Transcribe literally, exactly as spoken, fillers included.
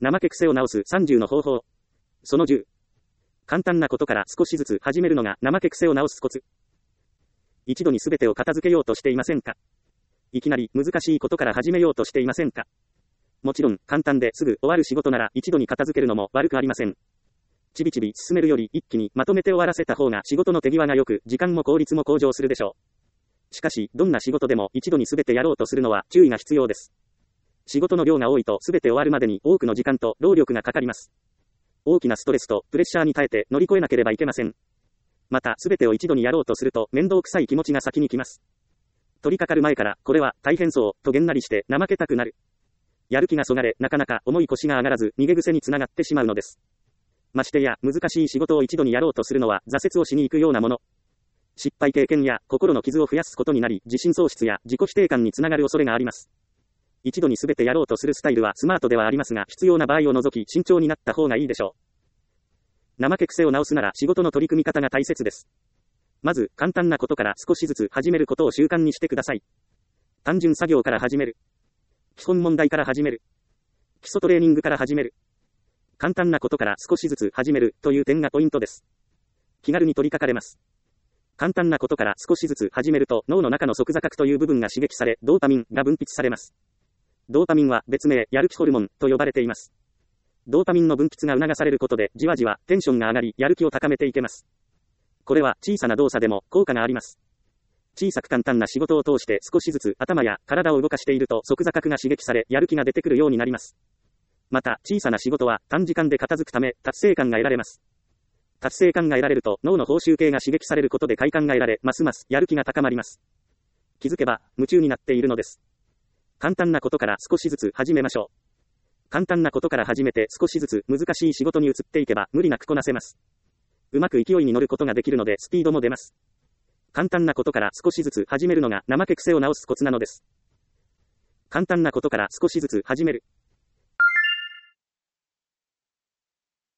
怠け癖を直すさんじゅうの方法。そのじゅう。簡単なことから少しずつ始めるのが怠け癖を直すコツ。一度に全てを片付けようとしていませんか？いきなり難しいことから始めようとしていませんか？もちろん簡単ですぐ終わる仕事なら一度に片付けるのも悪くありません。ちびちび進めるより一気にまとめて終わらせた方が仕事の手際が良く、時間も効率も向上するでしょう。しかし、どんな仕事でも一度に全てやろうとするのは注意が必要です。仕事の量が多いと全て終わるまでに多くの時間と労力がかかります。大きなストレスとプレッシャーに耐えて乗り越えなければいけません。また、全てを一度にやろうとすると面倒くさい気持ちが先に来ます。取り掛かる前から、これは大変そうとげんなりして怠けたくなる。やる気がそがれ、なかなか重い腰が上がらず逃げ癖につながってしまうのです。ましてや、難しい仕事を一度にやろうとするのは挫折をしに行くようなもの。失敗経験や心の傷を増やすことになり、自信喪失や自己否定感につながる恐れがあります。一度に全てやろうとするスタイルはスマートではありますが、必要な場合を除き慎重になった方がいいでしょう。怠け癖を直すなら仕事の取り組み方が大切です。まず、簡単なことから少しずつ始めることを習慣にしてください。単純作業から始める。基本問題から始める。基礎トレーニングから始める。簡単なことから少しずつ始めるという点がポイントです。気軽に取り掛かれます。簡単なことから少しずつ始めると脳の中の側坐核という部分が刺激され、ドーパミンが分泌されます。ドーパミンは別名、やる気ホルモンと呼ばれています。ドーパミンの分泌が促されることで、じわじわテンションが上がり、やる気を高めていけます。これは小さな動作でも効果があります。小さく簡単な仕事を通して少しずつ頭や体を動かしていると側坐核が刺激され、やる気が出てくるようになります。また、小さな仕事は短時間で片付くため、達成感が得られます。達成感が得られると脳の報酬系が刺激されることで快感が得られ、ますますやる気が高まります。気づけば夢中になっているのです。簡単なことから少しずつ始めましょう。簡単なことから始めて少しずつ難しい仕事に移っていけば無理なくこなせます。うまく勢いに乗ることができるのでスピードも出ます。簡単なことから少しずつ始めるのが怠け癖を直すコツなのです。簡単なことから少しずつ始める。